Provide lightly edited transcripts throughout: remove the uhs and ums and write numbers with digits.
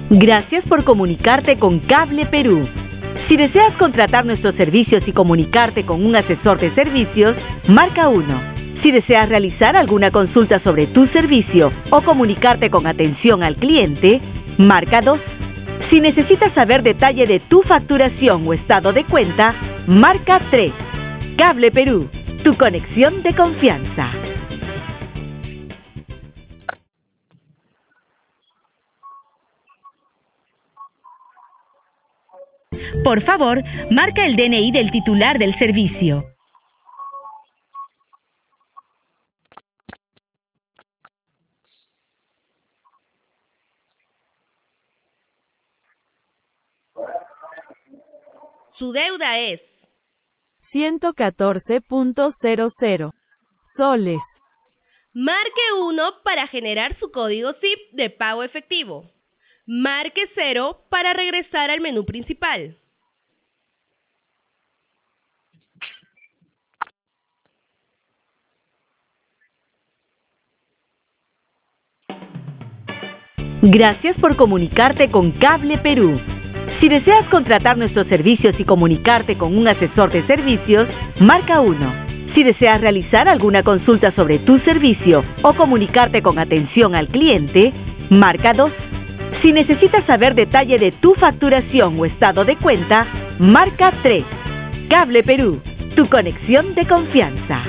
Gracias por comunicarte con Cable Perú. Si deseas contratar nuestros servicios y comunicarte con un asesor de servicios, marca 1. Si deseas realizar alguna consulta sobre tu servicio o comunicarte con atención al cliente, marca 2. Si necesitas saber detalle de tu facturación o estado de cuenta, marca 3. Cable Perú, tu conexión de confianza. Por favor, marca el DNI del titular del servicio. Su deuda es 114.00 soles. Marque 1 para generar su código SIP de pago efectivo. Marque 0 para regresar al menú principal. Gracias por comunicarte con Cable Perú. Si deseas contratar nuestros servicios y comunicarte con un asesor de servicios, marca 1. Si deseas realizar alguna consulta sobre tu servicio o comunicarte con atención al cliente, marca 2. Si necesitas saber detalle de tu facturación o estado de cuenta, marca 3. Cable Perú, tu conexión de confianza.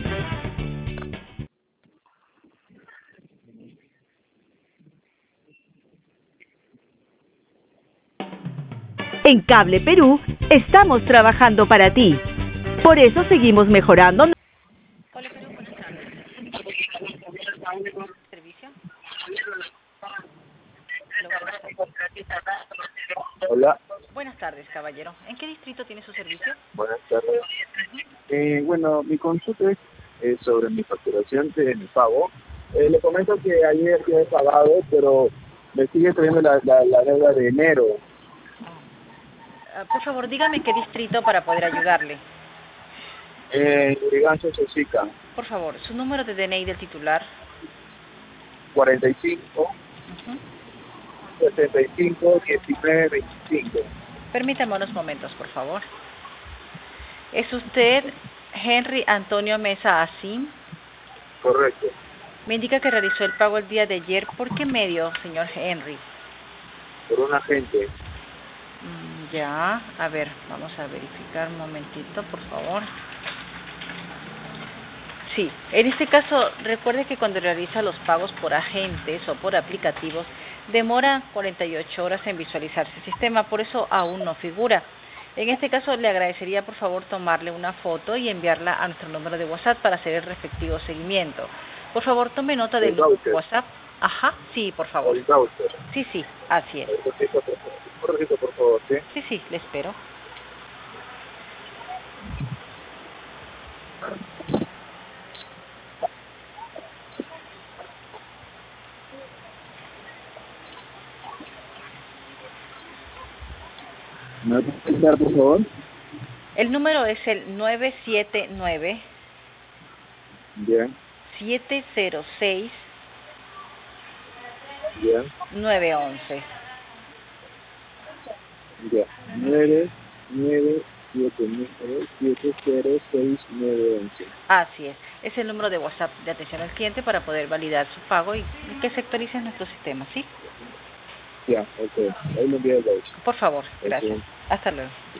En Cable Perú, estamos trabajando para ti. Por eso seguimos mejorando. Cable Perú, buenas tardes. ¿Servicio? Hola. Buenas tardes, caballero. ¿En qué distrito tiene su servicio? Buenas tardes. Bueno, mi consulta es sobre mi facturación de mi pago. Le comento que ayer ya he pagado, pero me sigue trayendo la deuda de enero. Por favor, dígame qué distrito para poder ayudarle. Gancho Sosica. Por favor, su número de DNI del titular. 45 65 19 25. Permítame unos momentos, por favor. ¿Es usted Henry Antonio Mesa Asim? Correcto. Me indica que realizó el pago el día de ayer. ¿Por qué medio, señor Henry? Por un agente. Ya, a ver, vamos a verificar un momentito, por favor. Sí, en este caso, recuerde que cuando realiza los pagos por agentes o por aplicativos, demora 48 horas en visualizarse el sistema, por eso aún no figura. En este caso, le agradecería, por favor, tomarle una foto y enviarla a nuestro número de WhatsApp para hacer el respectivo seguimiento. Por favor, tome nota del número de WhatsApp. Ajá, sí, por favor. El voucher. Sí, así es. Un ratito, por favor, ¿sí? Sí, le espero. ¿Me puede dar, por favor? El número es el 979 Bien. 706 Bien. 911. Ya. 9 7 9 7 0 6 9 11. Así es. Es el número de WhatsApp de atención al cliente para poder validar su pago y que se actualice en nuestro sistema, ¿sí? Ya, ok. Ahí me envía el voucher. Por favor, gracias. Ok. Hasta luego.